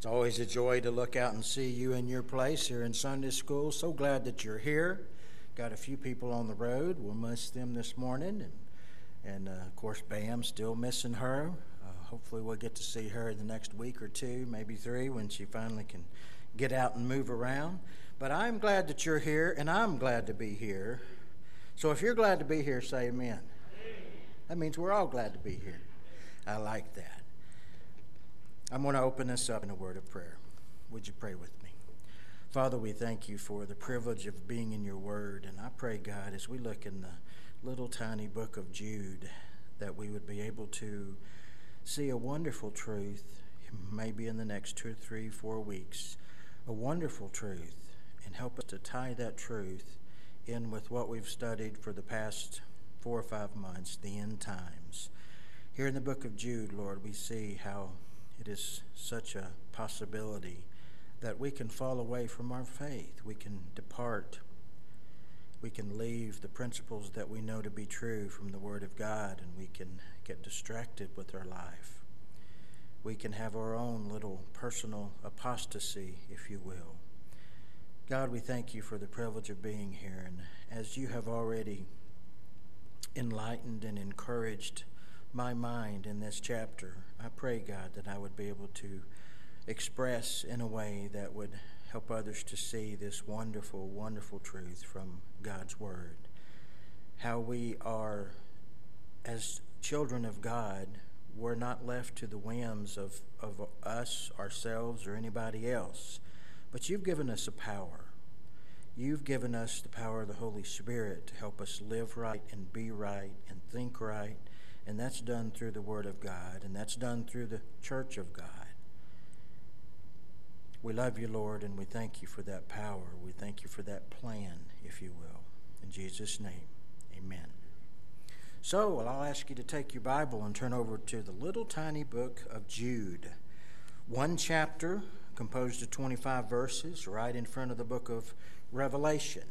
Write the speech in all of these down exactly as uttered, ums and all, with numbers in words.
It's always a joy to look out and see you in your place here in Sunday school. So glad that you're here. Got a few people on the road. We'll miss them this morning. And, and uh, of course, Bam's still missing her. Uh, hopefully we'll get to see her in the next week or two, maybe three, when she finally can get out and move around. But I'm glad that you're here, and I'm glad to be here. So if you're glad to be here, say amen. That means we're all glad to be here. I like that. I'm going to open this up in a word of prayer. Would you pray with me? Father, we thank you for the privilege of being in your word. And I pray, God, as we look in the little tiny book of Jude, that we would be able to see a wonderful truth, maybe in the next two, three, four weeks, a wonderful truth, and help us to tie that truth in with what we've studied for the past four or five months, the end times. Here in the book of Jude, Lord, we see how it is such a possibility that we can fall away from our faith. We can depart. We can leave the principles that we know to be true from the Word of God, and we can get distracted with our life. We can have our own little personal apostasy, if you will. God, we thank you for the privilege of being here, and as you have already enlightened and encouraged my mind in this chapter, I pray, God, that I would be able to express in a way that would help others to see this wonderful, wonderful truth from God's Word. How we are, as children of God, we're not left to the whims of, of us, ourselves, or anybody else, but you've given us a power. You've given us the power of the Holy Spirit to help us live right and be right and think right. And that's done through the Word of God, and that's done through the Church of God. We love you, Lord, and we thank you for that power. We thank you for that plan, if you will. In Jesus' name, amen. So, well, I'll ask you to take your Bible and turn over to the little tiny book of Jude. One chapter composed of twenty-five verses right in front of the book of Revelation.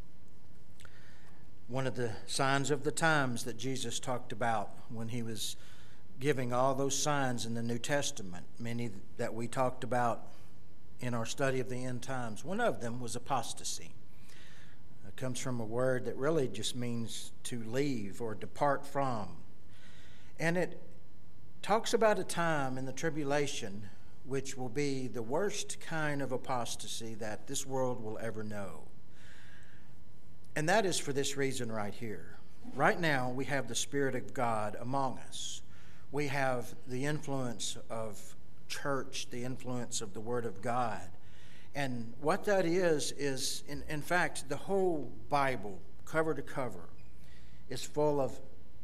One of the signs of the times that Jesus talked about when he was giving all those signs in the New Testament, many that we talked about in our study of the end times. One of them was apostasy. It comes from a word that really just means to leave or depart from. And it talks about a time in the tribulation which will be the worst kind of apostasy that this world will ever know. And that is for this reason right here. Right now, we have the Spirit of God among us. We have the influence of church, the influence of the Word of God. And what that is, is, in, in fact, the whole Bible, cover to cover, is full of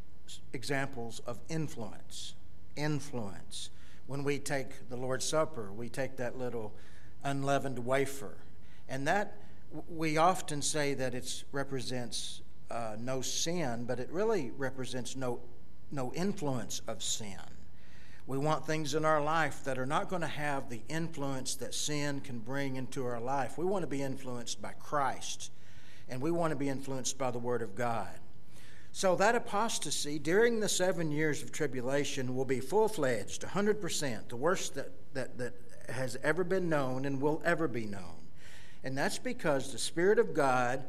examples of influence. Influence. When we take the Lord's Supper, we take that little unleavened wafer. And that we often say that it represents uh, no sin, but it really represents no, no influence of sin. We want things in our life that are not going to have the influence that sin can bring into our life. We want to be influenced by Christ, and we want to be influenced by the Word of God. So that apostasy during the seven years of tribulation will be full-fledged, one hundred percent, the worst that, that, that has ever been known and will ever be known. And that's because the Spirit of God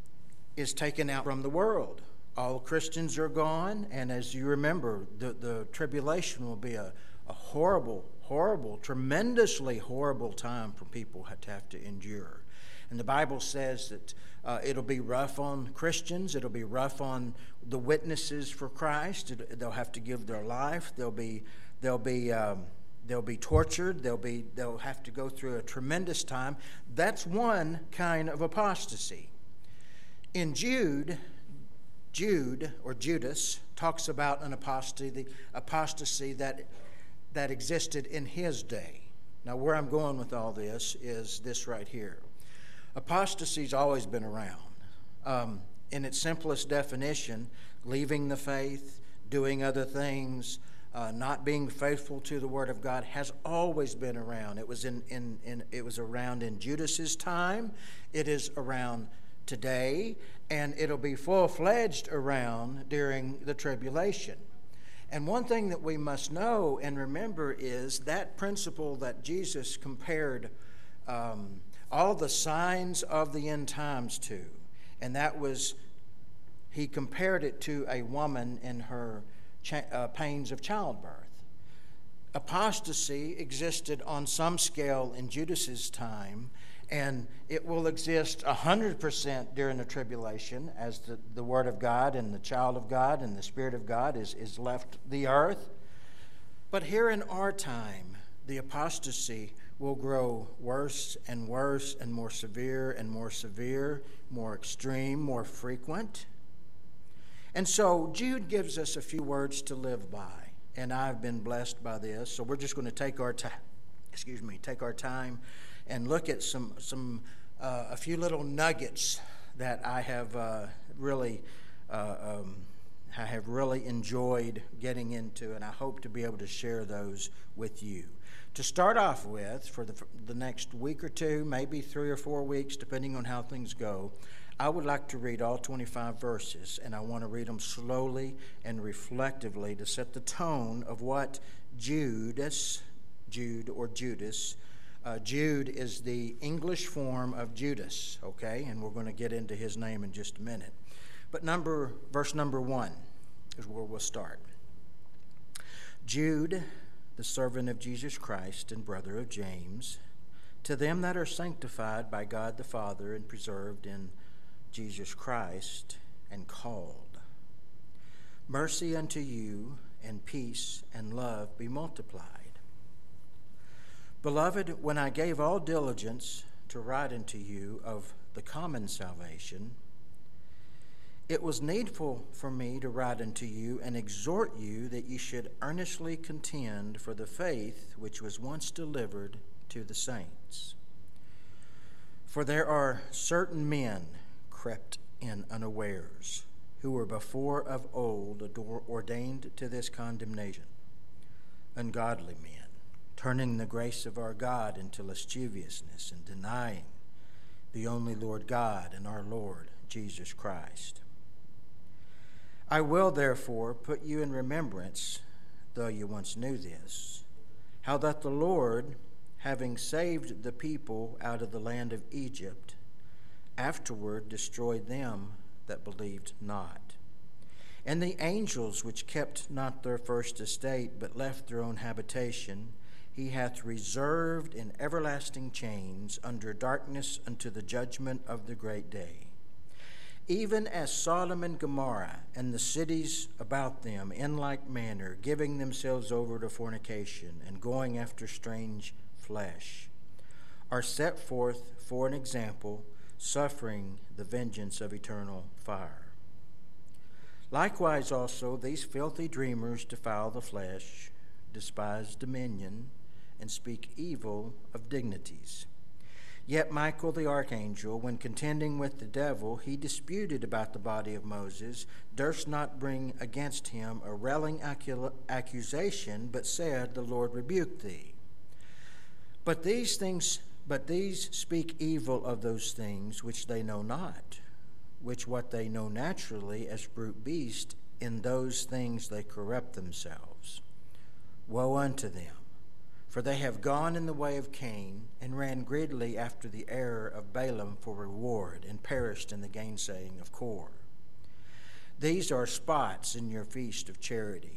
is taken out from the world. All Christians are gone, and as you remember, the, the tribulation will be a, a horrible, horrible, tremendously horrible time for people to have to endure. And the Bible says that uh, it'll be rough on Christians. It'll be rough on the witnesses for Christ. It, they'll have to give their life. They'll be, they'll be... Um, They'll be tortured. They'll be. They'll have to go through a tremendous time. That's one kind of apostasy. In Jude, Jude or Judas talks about an apostasy, the apostasy that that existed in his day. Now, where I'm going with all this is this right here. Apostasy's always been around. Um, in its simplest definition, leaving the faith, doing other things. Uh, not being faithful to the Word of God has always been around. It was in, in, in it was around in Judas's time. It is around today, and it'll be full-fledged around during the tribulation. And one thing that we must know and remember is that principle that Jesus compared um, all the signs of the end times to, and that was, he compared it to a woman in her cha- uh, pains of childbirth. Apostasy existed on some scale in Judas's time, and it will exist one hundred percent during the tribulation as the, the Word of God and the child of God and the Spirit of God is, is left the earth. But here in our time, the apostasy will grow worse and worse and more severe and more severe, more extreme, more frequent. And so Jude gives us a few words to live by, and I've been blessed by this. So we're just going to take our time, excuse me, take our time and look at some some uh, a few little nuggets that I have uh, really uh, um, I have really enjoyed getting into, and I hope to be able to share those with you. To start off with, for the the next week or two, maybe three or four weeks, depending on how things go, I would like to read all twenty-five verses, and I want to read them slowly and reflectively to set the tone of what Judas, Jude or Judas, uh, Jude is the English form of Judas, okay? And we're going to get into his name in just a minute. But number verse number one is where we'll start. Jude, the servant of Jesus Christ and brother of James, to them that are sanctified by God the Father and preserved in Jesus Christ and called. Mercy unto you, and peace and love be multiplied. Beloved, when I gave all diligence to write unto you of the common salvation, it was needful for me to write unto you and exhort you that ye should earnestly contend for the faith which was once delivered to the saints. For there are certain men crept in unawares, who were before of old ordained to this condemnation, ungodly men, turning the grace of our God into lasciviousness and denying the only Lord God and our Lord Jesus Christ. I will therefore put you in remembrance, though you once knew this, how that the Lord, having saved the people out of the land of Egypt, afterward destroyed them that believed not. And the angels which kept not their first estate, but left their own habitation, he hath reserved in everlasting chains under darkness unto the judgment of the great day. Even as Sodom and Gomorrah and the cities about them in like manner, giving themselves over to fornication and going after strange flesh, are set forth for an example, suffering the vengeance of eternal fire. Likewise also these filthy dreamers defile the flesh, despise dominion, and speak evil of dignities. Yet Michael the archangel, when contending with the devil, he disputed about the body of Moses, durst not bring against him a railing accusation, but said, The Lord rebuke thee. But these things, but these speak evil of those things which they know not, which what they know naturally as brute beasts, in those things they corrupt themselves. Woe unto them! For they have gone in the way of Cain, and ran greedily after the error of Balaam for reward, and perished in the gainsaying of Kor. These are spots in your feast of charity,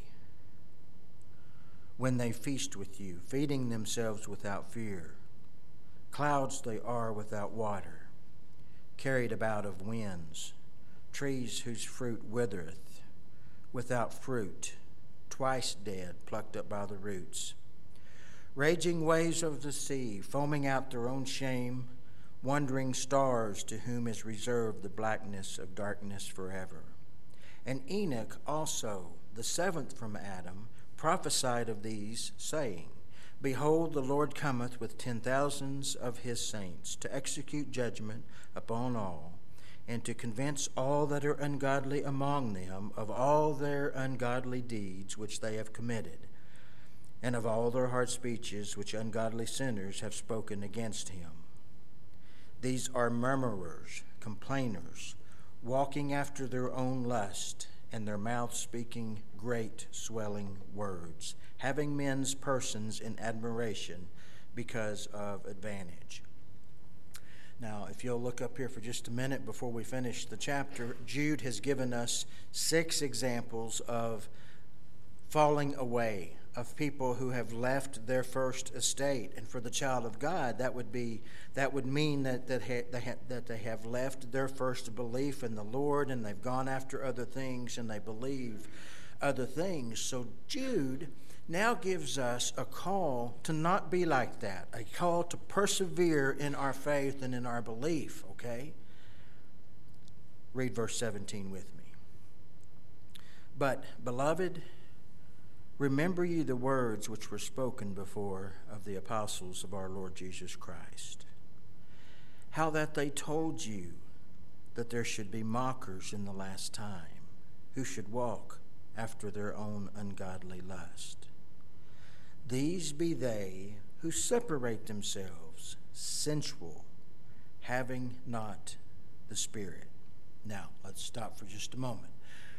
when they feast with you, feeding themselves without fear. Clouds they are without water, carried about of winds, trees whose fruit withereth, without fruit, twice dead, plucked up by the roots. Raging waves of the sea, foaming out their own shame, wandering stars to whom is reserved the blackness of darkness forever. And Enoch also, the seventh from Adam, prophesied of these, saying, Behold, the Lord cometh with ten thousands of his saints, to execute judgment upon all, and to convince all that are ungodly among them of all their ungodly deeds which they have committed, and of all their hard speeches which ungodly sinners have spoken against him. These are murmurers, complainers, walking after their own lust, and their mouths speaking great swelling words, having men's persons in admiration because of advantage. Now, if you'll look up here for just a minute before we finish the chapter, Jude has given us six examples of falling away, of people who have left their first estate. And for the child of God, that would be that would mean that that, ha, they, ha, that they have left their first belief in the Lord, and they've gone after other things, and they believe other things. So Jude now gives us a call to not be like that, a call to persevere in our faith and in our belief, okay? Read verse seventeen with me. But, beloved, remember ye the words which were spoken before of the apostles of our Lord Jesus Christ, how that they told you that there should be mockers in the last time, who should walk after their own ungodly lust. These be they who separate themselves, sensual, having not the Spirit. Now, let's stop for just a moment.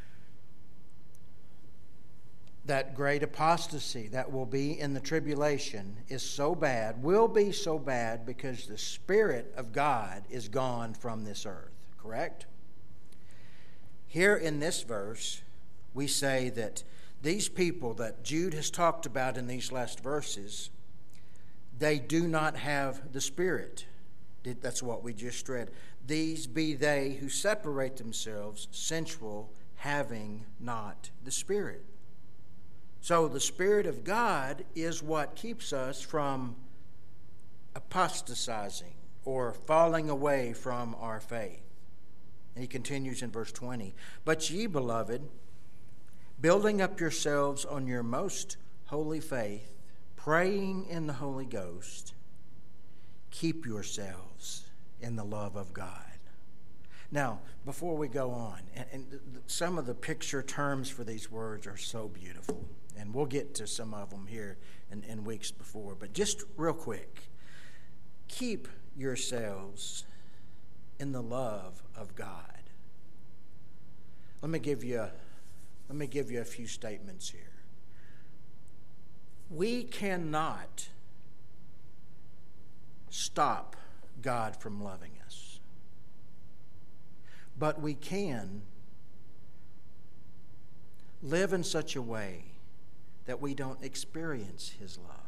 That great apostasy that will be in the tribulation is so bad, will be so bad, because the Spirit of God is gone from this earth, correct? Here in this verse, we say that these people that Jude has talked about in these last verses, they do not have the Spirit. That's what we just read. These be they who separate themselves, sensual, having not the Spirit. So the Spirit of God is what keeps us from apostatizing or falling away from our faith. And he continues in verse twenty. But ye, beloved, building up yourselves on your most holy faith, praying in the Holy Ghost, keep yourselves in the love of God. Now, before we go on, and, and some of the picture terms for these words are so beautiful, and we'll get to some of them here in, in weeks before, but just real quick, keep yourselves in the love of God. Let me give you a Let me give you a few statements here. We cannot stop God from loving us, but we can live in such a way that we don't experience His love.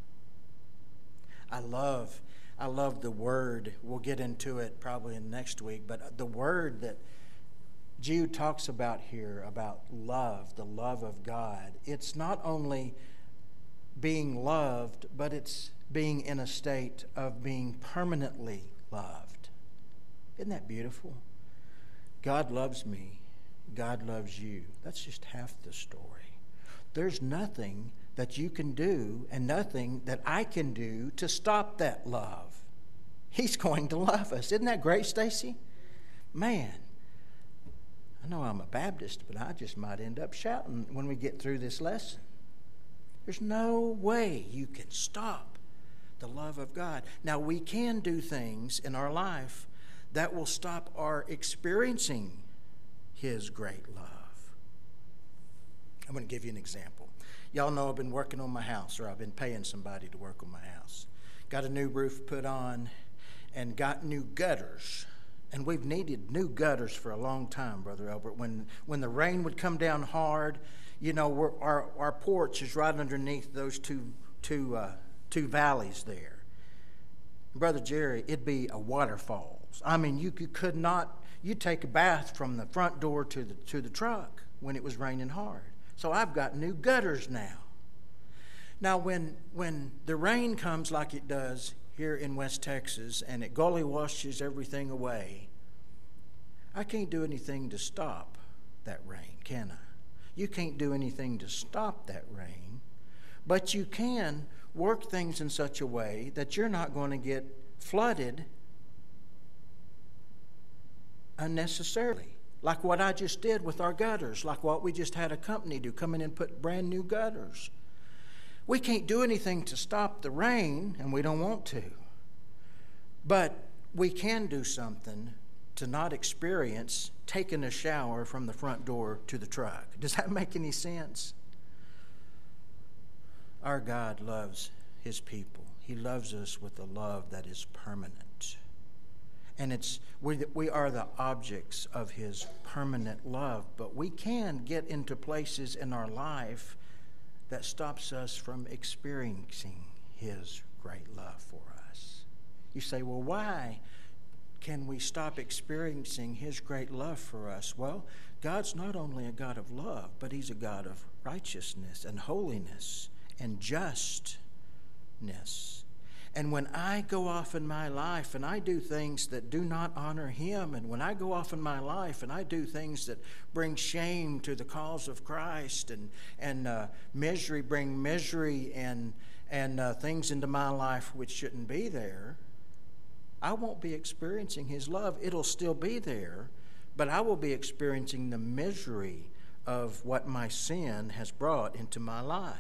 I love, I love the word. We'll get into it probably in next week, but the word that Jude talks about here, about love, the love of God, it's not only being loved, but it's being in a state of being permanently loved. Isn't that beautiful? God loves me. God loves you. That's just half the story. There's nothing that you can do and nothing that I can do to stop that love. He's going to love us. Isn't that great, Stacy? Man, I know I'm a Baptist, but I just might end up shouting when we get through this lesson. There's no way you can stop the love of God. Now, we can do things in our life that will stop our experiencing His great love. I'm going to give you an example. Y'all know I've been working on my house, or I've been paying somebody to work on my house. Got a new roof put on and got new gutters. And we've needed new gutters for a long time, Brother Albert. When when the rain would come down hard, you know, we're, our our porch is right underneath those two two uh, two valleys there. Brother Jerry, it'd be a waterfalls. I mean, you, you could not. You take a bath from the front door to the to the truck when it was raining hard. So I've got new gutters now. Now, when when the rain comes like it does here in West Texas, and it gully washes everything away, I can't do anything to stop that rain, can I? You can't do anything to stop that rain, but you can work things in such a way that you're not going to get flooded unnecessarily, like what I just did with our gutters, like what we just had a company do, come in and put brand new gutters. We can't do anything to stop the rain, and we don't want to. But we can do something to to not experience taking a shower from the front door to the truck. Does that make any sense? Our God loves his people. He loves us with a love that is permanent. And it's we, we are the objects of his permanent love, but we can get into places in our life that stops us from experiencing his great love for us. You say, well, why can we stop experiencing his great love for us? Well, God's not only a God of love, but he's a God of righteousness and holiness and justness. And when I go off in my life and I do things that do not honor him, and when I go off in my life and I do things that bring shame to the cause of Christ, and and uh, misery, bring misery and and uh, things into my life which shouldn't be there, I won't be experiencing his love. It'll still be there, but I will be experiencing the misery of what my sin has brought into my life.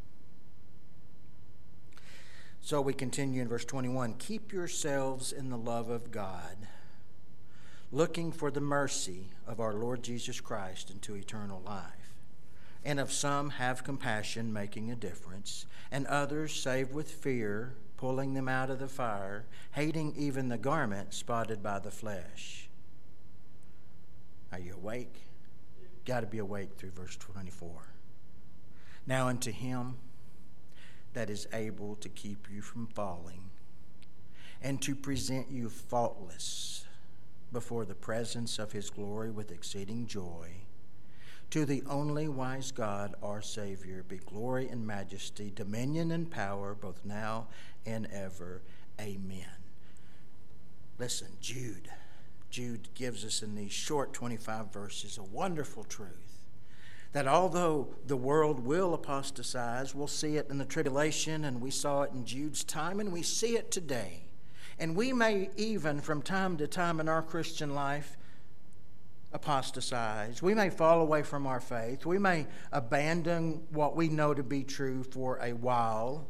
So we continue in verse twenty-one. Keep yourselves in the love of God, looking for the mercy of our Lord Jesus Christ into eternal life. And of some have compassion, making a difference, and others save with fear, pulling them out of the fire, hating even the garment spotted by the flesh. Are you awake? Got to be awake through verse twenty-four. Now unto him that is able to keep you from falling, and to present you faultless before the presence of his glory with exceeding joy, to the only wise God, our Savior, be glory and majesty, dominion and power, both now and ever. Amen. Listen, Jude. Jude gives us in these short twenty-five verses a wonderful truth. That although the world will apostatize, we'll see it in the tribulation, and we saw it in Jude's time, and we see it today. And we may even, from time to time in our Christian life, apostatize. We may fall away from our faith. We may abandon what we know to be true for a while.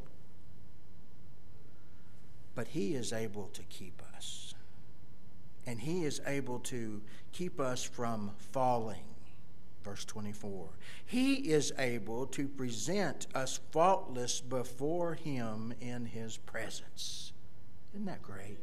But he is able to keep us. And he is able to keep us from falling. Verse twenty-four, he is able to present us faultless before him in his presence. Isn't that great?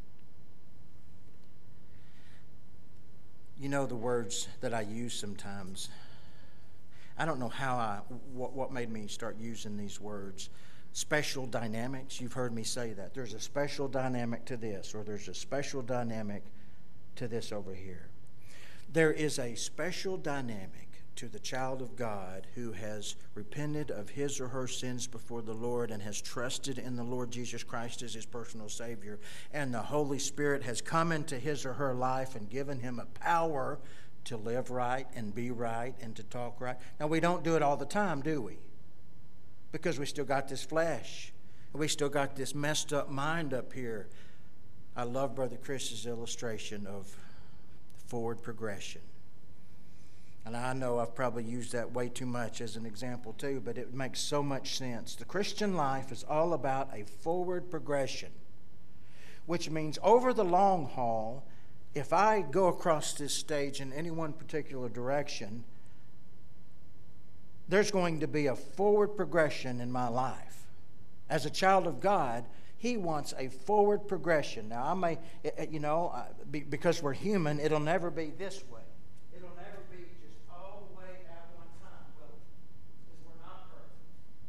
You know the words that I use sometimes. I don't know how I, what, what made me start using these words. Special dynamics, you've heard me say that. There's a special dynamic to this, or there's a special dynamic to this over here. There is a special dynamic to the child of God who has repented of his or her sins before the Lord and has trusted in the Lord Jesus Christ as his personal Savior. And the Holy Spirit has come into his or her life and given him a power to live right and be right and to talk right. Now, we don't do it all the time, do we? Because we still got this flesh. We still got this messed up mind up here. I love Brother Chris's illustration of forward progression. And I know I've probably used that way too much as an example too, but it makes so much sense. The Christian life is all about a forward progression, which means over the long haul, if I go across this stage in any one particular direction, there's going to be a forward progression in my life. As a child of God, he wants a forward progression. Now, I may, you know, because we're human, it'll never be this way. It'll never be just all the way at one time, will it? Because we're not perfect.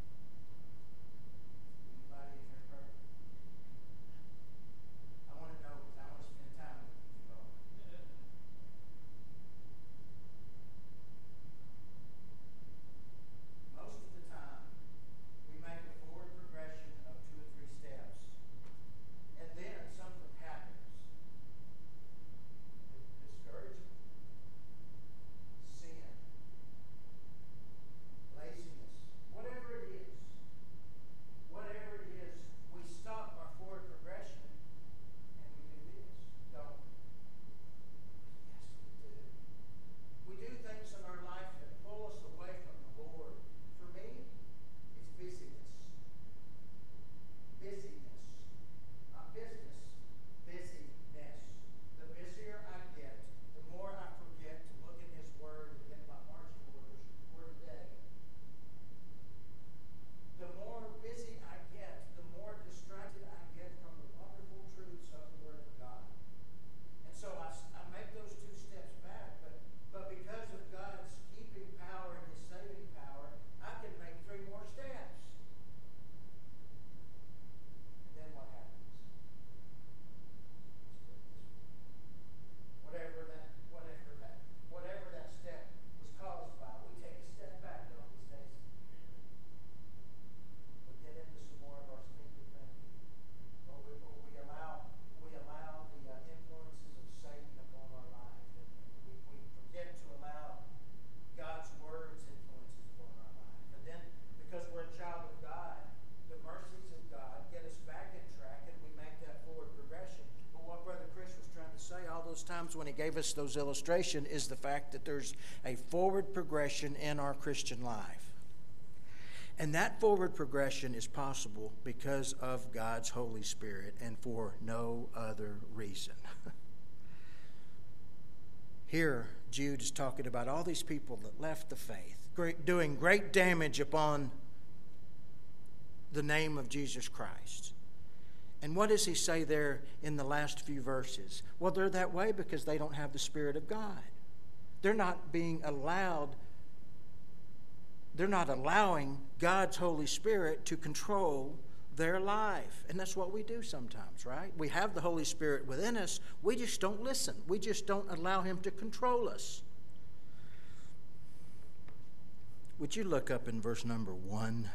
Anybody in here perfect? I want to know because I want to spend time with you all. Most of the time, we make a forward progression of two or three steps. And then something happens. Discouragement, when he gave us those illustrations is the fact that there's a forward progression in our Christian life. And that forward progression is possible because of God's Holy Spirit and for no other reason. Here, Jude is talking about all these people that left the faith, great, doing great damage upon the name of Jesus Christ. And what does he say there in the last few verses? Well, they're that way because they don't have the Spirit of God. They're not being allowed, they're not allowing God's Holy Spirit to control their life. And that's what we do sometimes, right? We have the Holy Spirit within us. We just don't listen. We just don't allow him to control us. Would you look up in verse number one?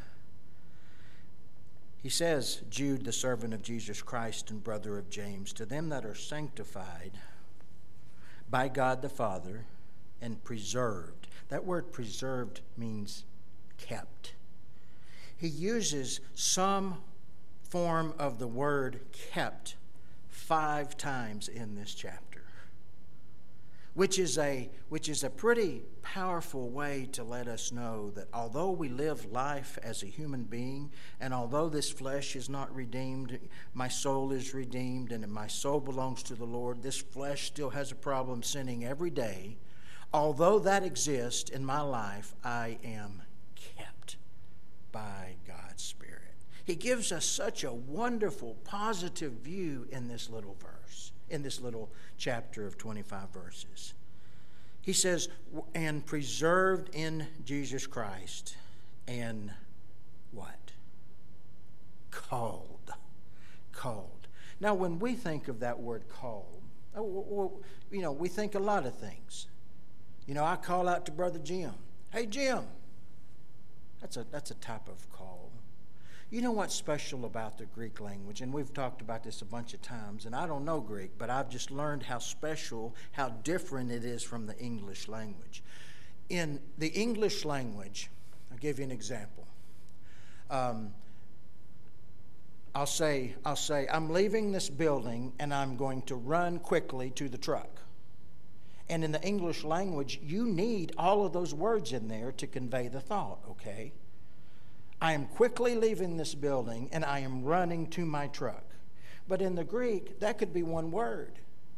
He says, Jude, the servant of Jesus Christ and brother of James, to them that are sanctified by God the Father and preserved. That word preserved means kept. He uses some form of the word kept five times in this chapter, which is a which is a pretty powerful way to let us know that although we live life as a human being, and although this flesh is not redeemed, my soul is redeemed, and my soul belongs to the Lord, this flesh still has a problem sinning every day. Although that exists in my life, I am kept by God's Spirit. He gives us such a wonderful, positive view in this little verse, in this little chapter of twenty-five verses. He says, and preserved in Jesus Christ, and what? Called. Called. Now, when we think of that word called, you know, we think a lot of things. You know, I call out to Brother Jim. Hey, Jim. That's a, that's a type of call. You know what's special about the Greek language? And we've talked about this a bunch of times, and I don't know Greek, but I've just learned how special, how different it is from the English language. In the English language, I'll give you an example. Um, I'll say, I'll say, I'm leaving this building, and I'm going to run quickly to the truck. And in the English language, you need all of those words in there to convey the thought, okay? I am quickly leaving this building, and I am running to my truck. But in the Greek, that could be one word.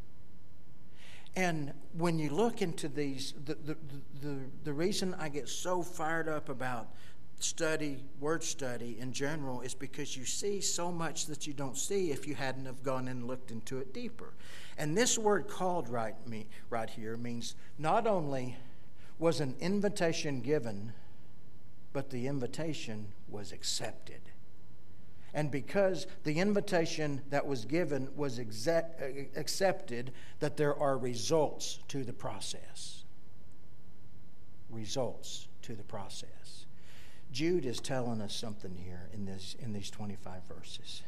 And when you look into these, the, the, the, the reason I get so fired up about study, word study in general, is because you see so much that you don't see if you hadn't have gone and looked into it deeper. And this word called right, me, right here means not only was an invitation given, but the invitation was accepted. And because the invitation that was given was exe- accepted, that there are results to the process. Results to the process. Jude is telling us something here in this in these twenty-five verses.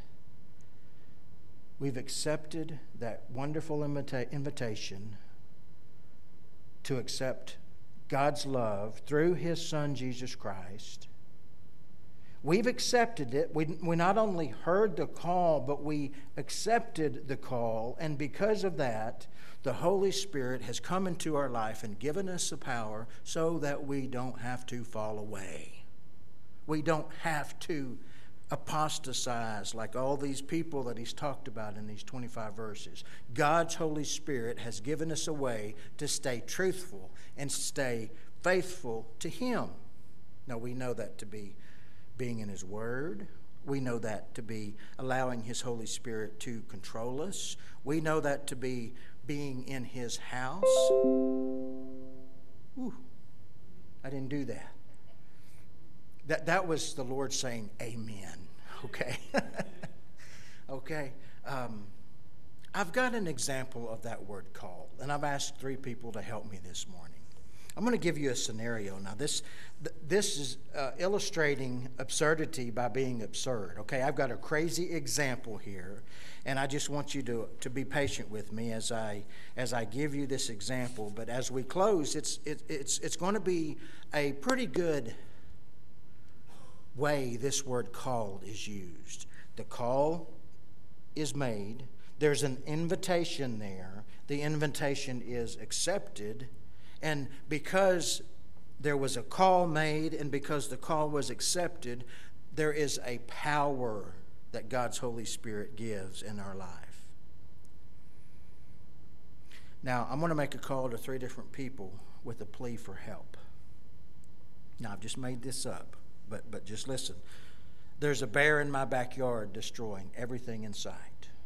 We've accepted that wonderful invita- invitation to accept God's love through his Son, Jesus Christ. We've accepted it. We, we not only heard the call, but we accepted the call. And because of that, the Holy Spirit has come into our life and given us the power so that we don't have to fall away. We don't have to apostatize like all these people that he's talked about in these twenty-five verses. God's Holy Spirit has given us a way to stay truthful and stay faithful to him. Now, we know that to be being in his word. We know that to be allowing his Holy Spirit to control us. We know that to be being in his house. Ooh, I didn't do that. That that was the Lord saying, amen. Okay? Okay. Um, I've got an example of that word called, and I've asked three people to help me this morning. I'm going to give you a scenario. Now, this this is uh, illustrating absurdity by being absurd. Okay, I've got a crazy example here, and I just want you to, to be patient with me as I as I give you this example. But as we close, it's it, it's it's going to be a pretty good way this word called is used. The call is made, There's an invitation there. The invitation is accepted. And because there was a call made and because the call was accepted, there is a power that God's Holy Spirit gives in our life. Now, I'm going to make a call to three different people with a plea for help. Now, I've just made this up, but, but just listen. There's a bear in my backyard destroying everything in sight.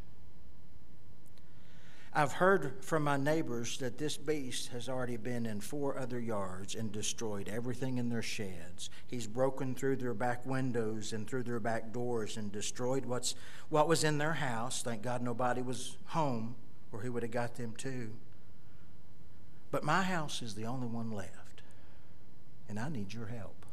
I've heard from my neighbors that this beast has already been in four other yards and destroyed everything in their sheds. He's broken through their back windows and through their back doors and destroyed what's what was in their house. Thank God nobody was home, or he would have got them too. But my house is the only one left, and I need your help.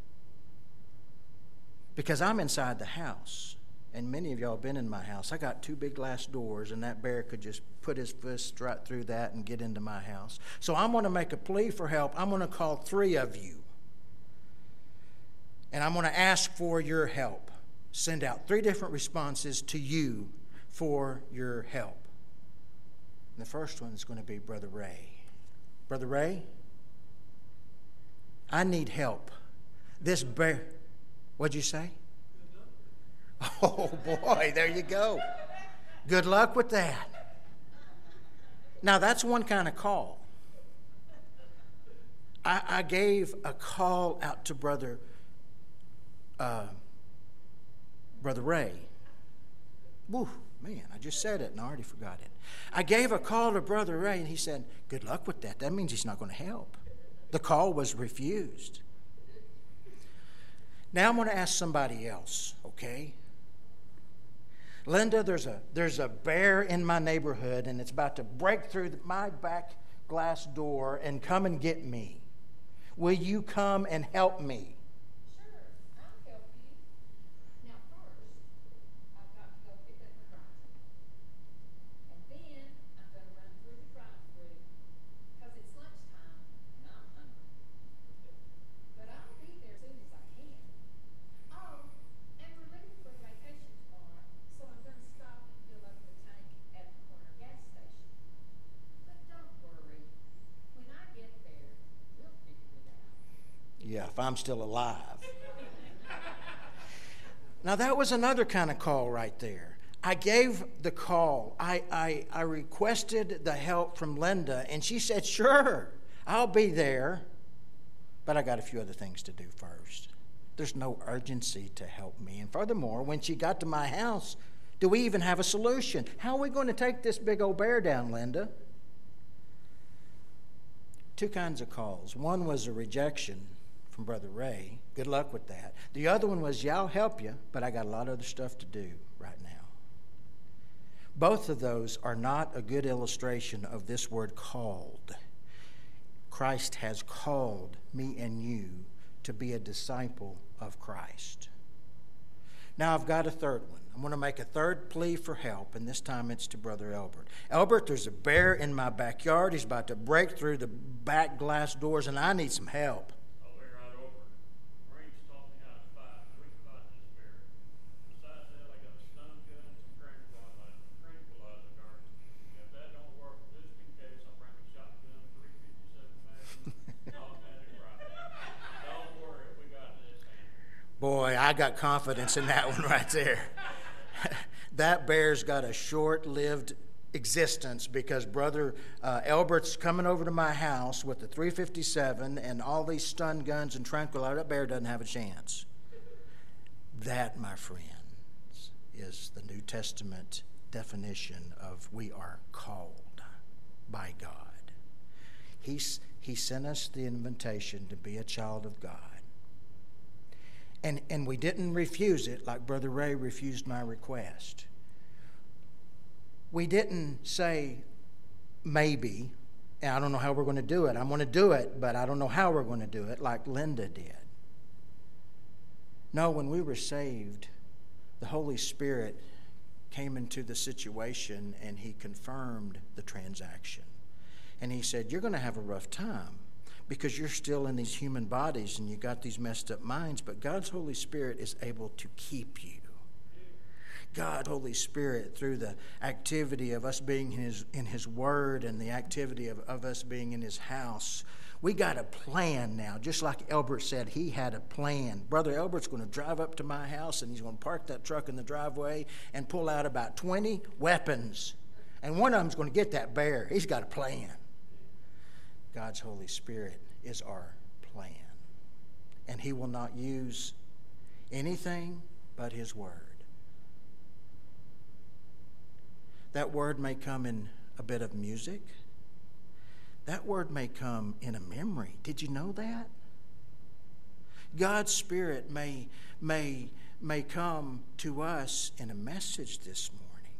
Because I'm inside the house. And many of y'all have been in my house. I got two big glass doors, and that bear could just put his fist right through that and get into my house. So I'm going to make a plea for help. I'm going to call three of you. And I'm going to ask for your help. Send out three different responses to you for your help. And the first one is going to be Brother Ray. Brother Ray, I need help. This bear, what'd you say? Oh, boy, there you go. Good luck with that. Now, that's one kind of call. I, I gave a call out to Brother, uh, Brother Ray. Woo, man, I just said it and I already forgot it. I gave a call to Brother Ray, and he said, good luck with that. That means he's not going to help. The call was refused. Now I'm going to ask somebody else, okay? Linda, there's a there's a bear in my neighborhood, and it's about to break through my back glass door and come and get me. Will you come and help me? Sure, I'll help you. Now first, I've got to go pick up my groceries. And then I'm going to run through the drive-thru because it's lunchtime and I'm hungry. But I'll be there as soon as I can. Oh, and we're leaving for vacation tomorrow, so I'm going to stop and fill up the tank at the corner gas station. But don't worry. When I get there, we'll figure it out. Yeah, if I'm still alive. Now, that was another kind of call right there. I gave the call. I, I, I requested the help from Linda, and she said, sure, I'll be there. But I got a few other things to do first. There's no urgency to help me. And furthermore, when she got to my house, do we even have a solution? How are we going to take this big old bear down, Linda? Two kinds of calls. One was a rejection from Brother Ray. Good luck with that. The other one was, yeah, I'll help you, but I got a lot of other stuff to do right now. Both of those are not a good illustration of this word called. Christ has called me and you to be a disciple of Christ. Now I've got a third one. I'm going to make a third plea for help, and this time it's to Brother Elbert. Elbert, there's a bear in my backyard. He's about to break through the back glass doors, and I need some help. I'll be right over. Marines taught me how to fight. We can fight this bear. Besides that, I got a stun gun and some tranquilizer, tranquilizer darts. If that don't work, just in case, I'll bring a shotgun, three fifty-seven magnum, automatic rifle. Don't worry, we got this. Boy, I got confidence in that one right there. That bear's got a short-lived existence because Brother uh, Elbert's coming over to my house with the three fifty-seven and all these stun guns and tranquilizer. That bear doesn't have a chance. That, my friends, is the New Testament definition of we are called by God. He's, he sent us the invitation to be a child of God. And, and we didn't refuse it like Brother Ray refused my request. We didn't say, maybe, and I don't know how we're going to do it. I'm going to do it, but I don't know how we're going to do it, like Linda did. No, when we were saved, the Holy Spirit came into the situation and he confirmed the transaction. And he said, you're going to have a rough time, because you're still in these human bodies and you got these messed up minds, but God's Holy Spirit is able to keep you. God, Holy Spirit, through the activity of us being in His, in His Word and the activity of, of us being in His house, we got a plan now. Just like Elbert said, he had a plan. Brother Elbert's going to drive up to my house, and he's going to park that truck in the driveway and pull out about twenty weapons. And one of them's going to get that bear. He's got a plan. God's Holy Spirit is our plan. And He will not use anything but His Word. That Word may come in a bit of music. That Word may come in a memory. Did you know that? God's Spirit may, may, may come to us in a message this morning.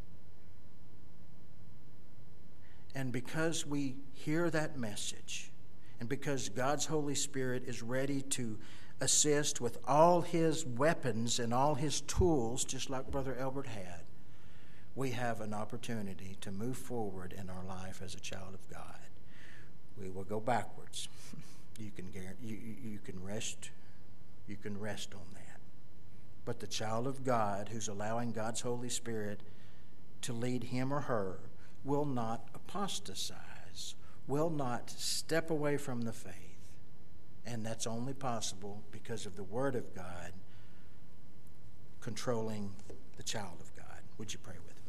And because we hear that message, and because God's Holy Spirit is ready to assist with all His weapons and all His tools, just like Brother Elbert had, we have an opportunity to move forward in our life as a child of God. We will go backwards. You can guarantee, you, you, you can rest, you can rest on that. But the child of God who's allowing God's Holy Spirit to lead him or her will not apostatize, will not step away from the faith. And that's only possible because of the Word of God controlling the child of God. Would you pray with me?